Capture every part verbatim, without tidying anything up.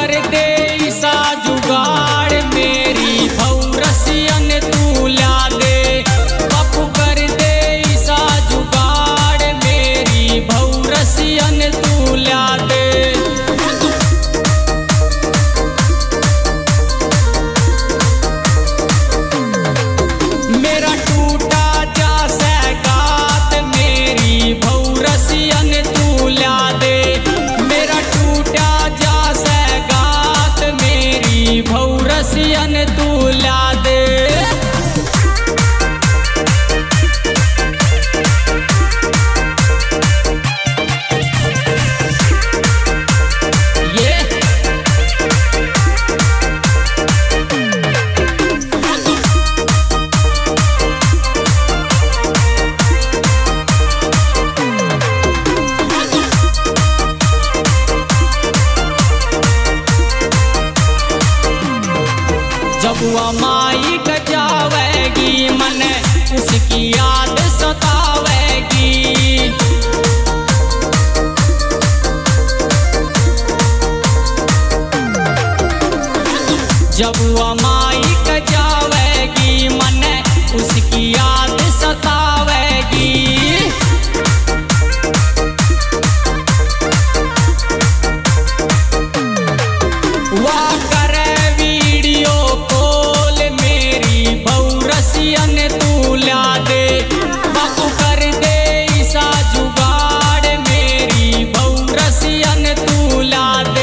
कर दे ईसा जुगाड़ मेरी भौरसियन तू ला दे। बापू कर दे ईसा जुगाड़ मेरी भौरसियन तू ला दे। मेरा टूटा जा सगात मेरी भौरसियन तू ला दे। मेरा टूटा जा सगात मेरी भौरसियन तू ला दे। जब वह माई जावेगी मन उसकी याद सतावेगी। जब वह माई जावेगी मन उसकी याद सतावेगी। वह करे वीडियो कॉल मेरी भौरसियन तू ला दे। बापू कर दे ईसा जुगाड़ मेरी भौरसियन तू ला दे।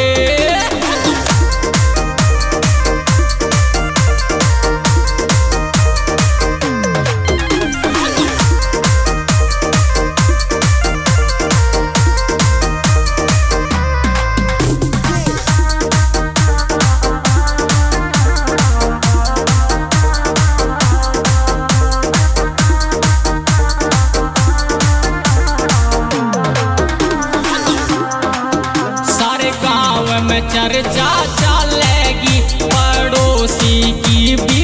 में चर्चा चलेगी पड़ोसी की।